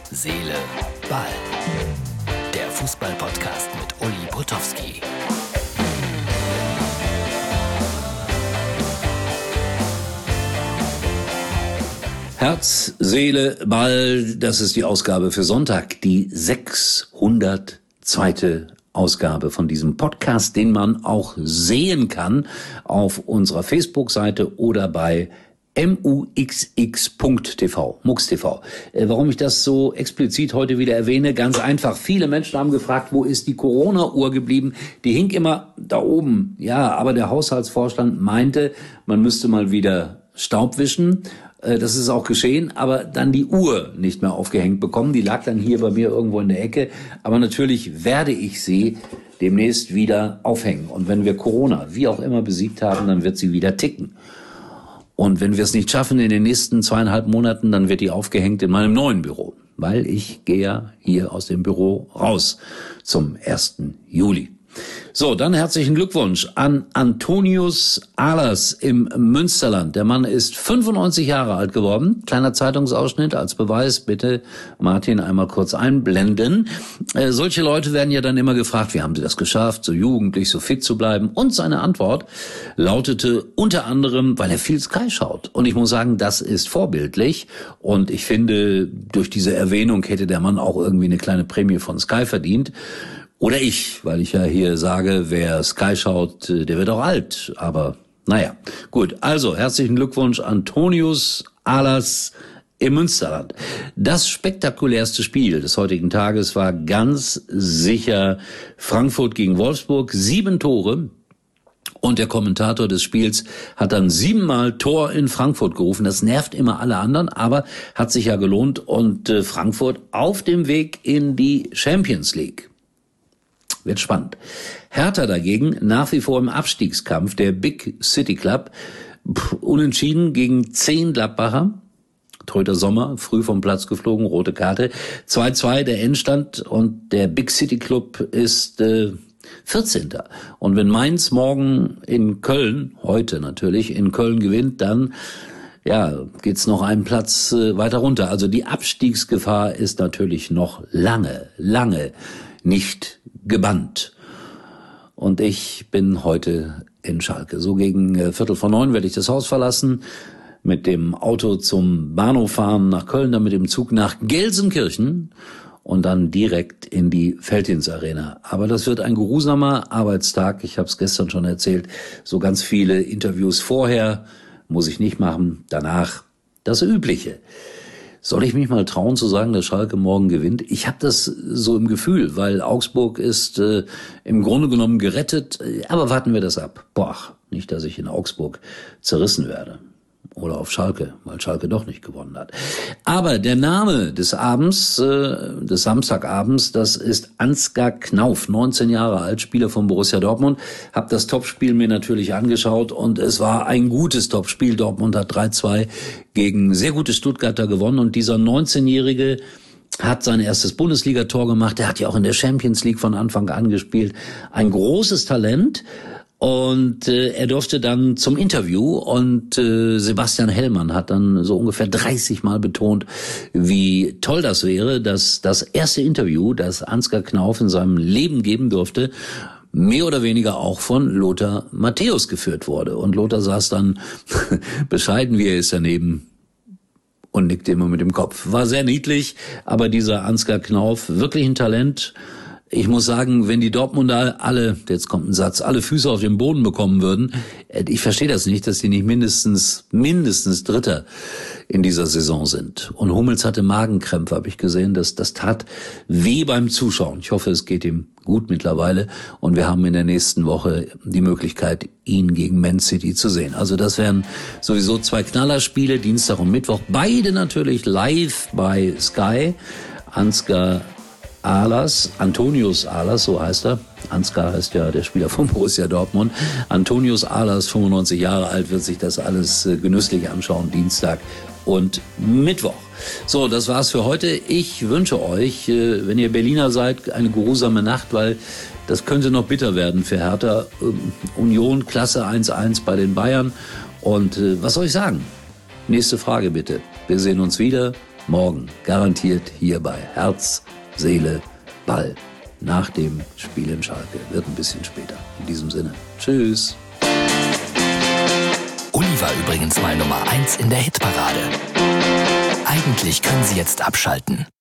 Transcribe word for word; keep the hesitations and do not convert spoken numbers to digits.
Seele, Ball. Der Fußball-Podcast mit Uli Potowski. Herz, Seele, Ball, das ist die Ausgabe für Sonntag, die sechshundertzweite Ausgabe von diesem Podcast, den man auch sehen kann auf unserer Facebook-Seite oder bei mux punkt t v, Mux T V. Äh, warum ich das so explizit heute wieder erwähne? Ganz einfach. Viele Menschen haben gefragt, wo ist die Corona-Uhr geblieben? Die hing immer da oben. Ja, aber der Haushaltsvorstand meinte, man müsste mal wieder Staub wischen. Das ist auch geschehen, aber dann die Uhr nicht mehr aufgehängt bekommen. Die lag dann hier bei mir irgendwo in der Ecke. Aber natürlich werde ich sie demnächst wieder aufhängen. Und wenn wir Corona wie auch immer besiegt haben, dann wird sie wieder ticken. Und wenn wir es nicht schaffen in den nächsten zweieinhalb Monaten, dann wird die aufgehängt in meinem neuen Büro. Weil ich gehe ja hier aus dem Büro raus zum ersten Juli. So, dann herzlichen Glückwunsch an Antonius Ahlers im Münsterland. Der Mann ist fünfundneunzig Jahre alt geworden. Kleiner Zeitungsausschnitt als Beweis. Bitte, Martin, einmal kurz einblenden. Äh, solche Leute werden ja dann immer gefragt, wie haben sie das geschafft, so jugendlich, so fit zu bleiben? Und seine Antwort lautete unter anderem, weil er viel Sky schaut. Und ich muss sagen, das ist vorbildlich. Und ich finde, durch diese Erwähnung hätte der Mann auch irgendwie eine kleine Prämie von Sky verdient. Oder ich, weil ich ja hier sage, wer Sky schaut, der wird auch alt. Aber naja, gut. Also, herzlichen Glückwunsch, Antonius Ahlers im Münsterland. Das spektakulärste Spiel des heutigen Tages war ganz sicher Frankfurt gegen Wolfsburg. Sieben Tore. Und der Kommentator des Spiels hat dann siebenmal Tor in Frankfurt gerufen. Das nervt immer alle anderen, aber hat sich ja gelohnt. Und äh, Frankfurt auf dem Weg in die Champions League. Wird spannend. Hertha dagegen nach wie vor im Abstiegskampf, der Big City Club, pff, unentschieden gegen zehn Gladbacher. Torhüter Sommer, früh vom Platz geflogen, rote Karte. zwei zwei der Endstand und der Big City Club ist äh, vierzehnter Und wenn Mainz morgen in Köln, heute natürlich, in Köln gewinnt, dann ja, geht's noch einen Platz äh, weiter runter. Also die Abstiegsgefahr ist natürlich noch lange, lange nicht gebannt. Und ich bin heute in Schalke. So gegen äh, Viertel vor neun werde ich das Haus verlassen, mit dem Auto zum Bahnhof fahren nach Köln, dann mit dem Zug nach Gelsenkirchen und dann direkt in die Veltins Arena. Aber das wird ein geruhsamer Arbeitstag. Ich habe es gestern schon erzählt. So ganz viele Interviews vorher muss ich nicht machen. Danach das Übliche. Soll ich mich mal trauen zu sagen, dass Schalke morgen gewinnt? Ich habe das so im Gefühl, weil Augsburg ist äh, im Grunde genommen gerettet. Aber warten wir das ab. Boah, nicht, dass ich in Augsburg zerrissen werde. Oder auf Schalke, weil Schalke doch nicht gewonnen hat. Aber der Name des Abends, äh, des Samstagabends, das ist Ansgar Knauf, neunzehn Jahre alt, Spieler von Borussia Dortmund. Hab das Topspiel mir natürlich angeschaut und es war ein gutes Topspiel. Dortmund hat drei zwei gegen sehr gute Stuttgarter gewonnen und dieser neunzehnjährige hat sein erstes Bundesligator gemacht. Er hat ja auch in der Champions League von Anfang an gespielt. Ein großes Talent. Und äh, er durfte dann zum Interview und äh, Sebastian Hellmann hat dann so ungefähr dreißig Mal betont, wie toll das wäre, dass das erste Interview, das Ansgar Knauf in seinem Leben geben durfte, mehr oder weniger auch von Lothar Matthäus geführt wurde. Und Lothar saß dann bescheiden, wie er ist, daneben und nickte immer mit dem Kopf. War sehr niedlich, aber dieser Ansgar Knauf, wirklich ein Talent. Ich muss sagen, wenn die Dortmunder alle, jetzt kommt ein Satz, alle Füße auf den Boden bekommen würden, ich verstehe das nicht, dass die nicht mindestens, mindestens Dritter in dieser Saison sind. Und Hummels hatte Magenkrämpfe, habe ich gesehen, das, das tat weh beim Zuschauen. Ich hoffe, es geht ihm gut mittlerweile und wir haben in der nächsten Woche die Möglichkeit, ihn gegen Man City zu sehen. Also das wären sowieso zwei Knallerspiele, Dienstag und Mittwoch, beide natürlich live bei Sky. Ansgar Ahlers, Antonius Ahlers, so heißt er. Ansgar heißt ja der Spieler von Borussia Dortmund. Antonius Ahlers, fünfundneunzig Jahre alt, wird sich das alles äh, genüsslich anschauen, Dienstag und Mittwoch. So, das war's für heute. Ich wünsche euch, äh, wenn ihr Berliner seid, eine geruhsame Nacht, weil das könnte noch bitter werden für Hertha. Ähm, Union, Klasse eins eins bei den Bayern. Und äh, was soll ich sagen? Nächste Frage bitte. Wir sehen uns wieder. morgen garantiert hier bei Herz, Seele, Ball. Nach dem Spiel in Schalke. Wird ein bisschen später. In diesem Sinne. Tschüss. Uli war übrigens mal Nummer eins in der Hitparade. Eigentlich können Sie jetzt abschalten.